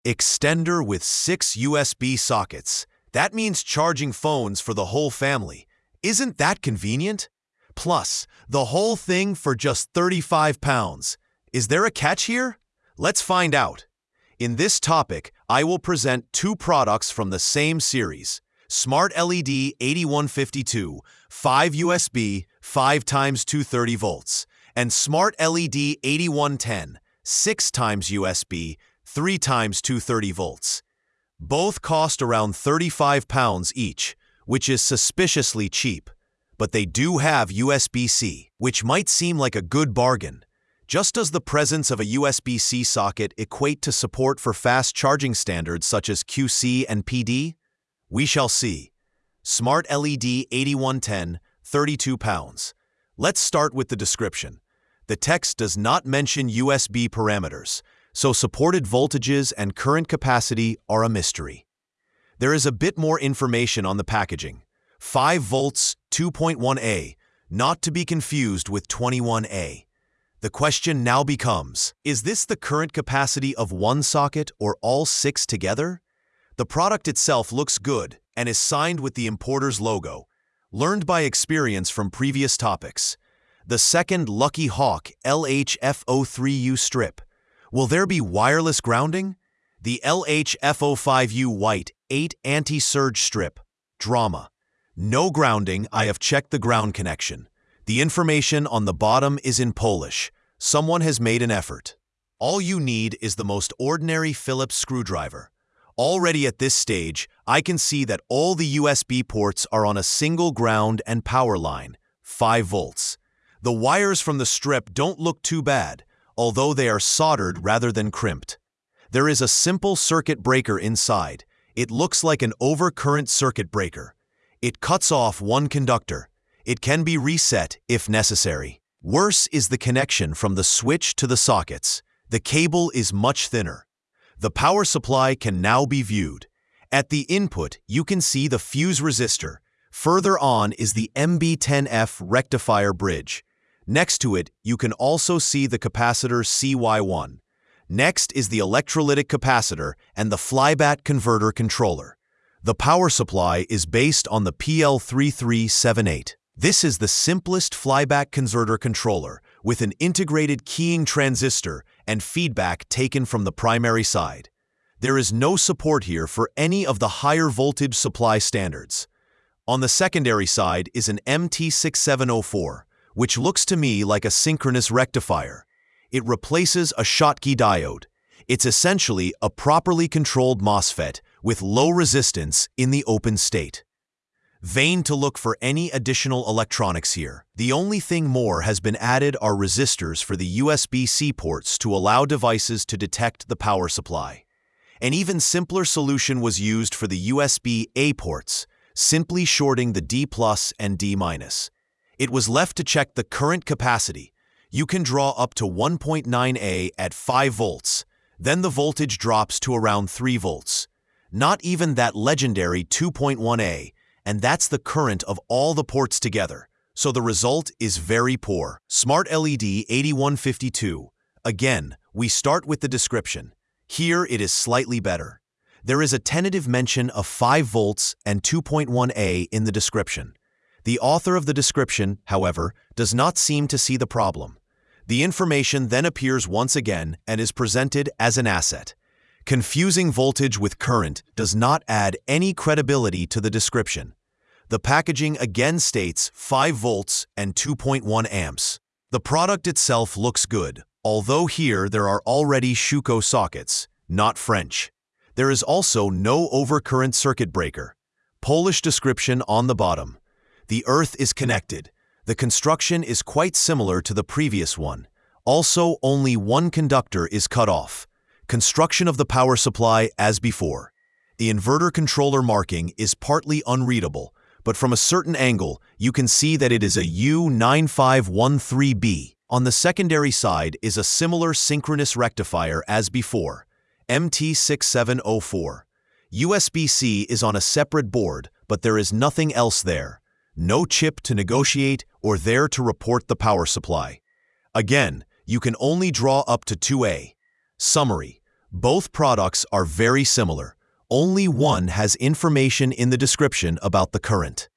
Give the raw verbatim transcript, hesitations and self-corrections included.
Extender with six U S B sockets. That means charging phones for the whole family. Isn't that convenient? Plus, the whole thing for just thirty-five pounds. Is there a catch here? Let's find out. In this topic, I will present two products from the same series. Smart L E D eighty-one fifty-two, five U S B, five times two hundred thirty volts, and Smart L E D eighty-one ten, six times U S B, three times two hundred thirty volts. Both cost around thirty-five pounds each, which is suspiciously cheap. But they do have U S B C, which might seem like a good bargain. Just does the presence of a U S B C socket equate to support for fast charging standards such as Q C and P D? We shall see. Smart L E D eighty-one ten, thirty-two pounds. Let's start with the description. The text does not mention U S B parameters, so supported voltages and current capacity are a mystery. There is a bit more information on the packaging. five volts, two point one A, not to be confused with twenty-one A. The question now becomes, is this the current capacity of one socket or all six together? The product itself looks good and is signed with the importer's logo, learned by experience from previous topics. The second Lucky Hawk L H F zero three U strip. Will there be wireless grounding? The L H F zero five U white eight anti-surge strip. Drama. No grounding. I have checked the ground connection. The information on the bottom is in Polish. Someone has made an effort. All you need is the most ordinary Phillips screwdriver. Already at this stage, I can see that all the U S B ports are on a single ground and power line, five volts. The wires from the strip don't look too bad, although they are soldered rather than crimped. There is a simple circuit breaker inside. It looks like an overcurrent circuit breaker. It cuts off one conductor. It can be reset if necessary. Worse is the connection from the switch to the sockets. The cable is much thinner. The power supply can now be viewed. At the input, you can see the fuse resistor. Further on is the M B ten F rectifier bridge. Next to it, you can also see the capacitor C Y one. Next is the electrolytic capacitor and the flyback converter controller. The power supply is based on the P L three three seven eight. This is the simplest flyback converter controller with an integrated keying transistor and feedback taken from the primary side. There is no support here for any of the higher voltage supply standards. On the secondary side is an M T six seven zero four, which looks to me like a synchronous rectifier. It replaces a Schottky diode. It's essentially a properly controlled MOSFET with low resistance in the open state. Vain to look for any additional electronics here. The only thing more has been added are resistors for the U S B C ports to allow devices to detect the power supply. An even simpler solution was used for the U S B A ports, simply shorting the D plus and D minus. It was left to check the current capacity. You can draw up to one point nine A at five volts, then the voltage drops to around three volts. Not even that legendary two point one A, and that's the current of all the ports together, so the result is very poor. Smart L E D eighty-one fifty-two. Again, we start with the description. Here it is slightly better. There is a tentative mention of five volts and two point one A in the description. The author of the description, however, does not seem to see the problem. The information then appears once again and is presented as an asset. Confusing voltage with current does not add any credibility to the description. The packaging again states five volts and two point one amps. The product itself looks good, although here there are already Schuko sockets, not French. There is also no overcurrent circuit breaker. Polish description on the bottom. The earth is connected. The construction is quite similar to the previous one. Also, only one conductor is cut off. Construction of the power supply as before. The inverter controller marking is partly unreadable, but from a certain angle, you can see that it is a U nine five one three B. On the secondary side is a similar synchronous rectifier as before, M T six seven zero four. U S B C is on a separate board, but there is nothing else there. No chip to negotiate or there to report the power supply. Again, you can only draw up to two A. Summary. Both products are very similar. Only one has information in the description about the current.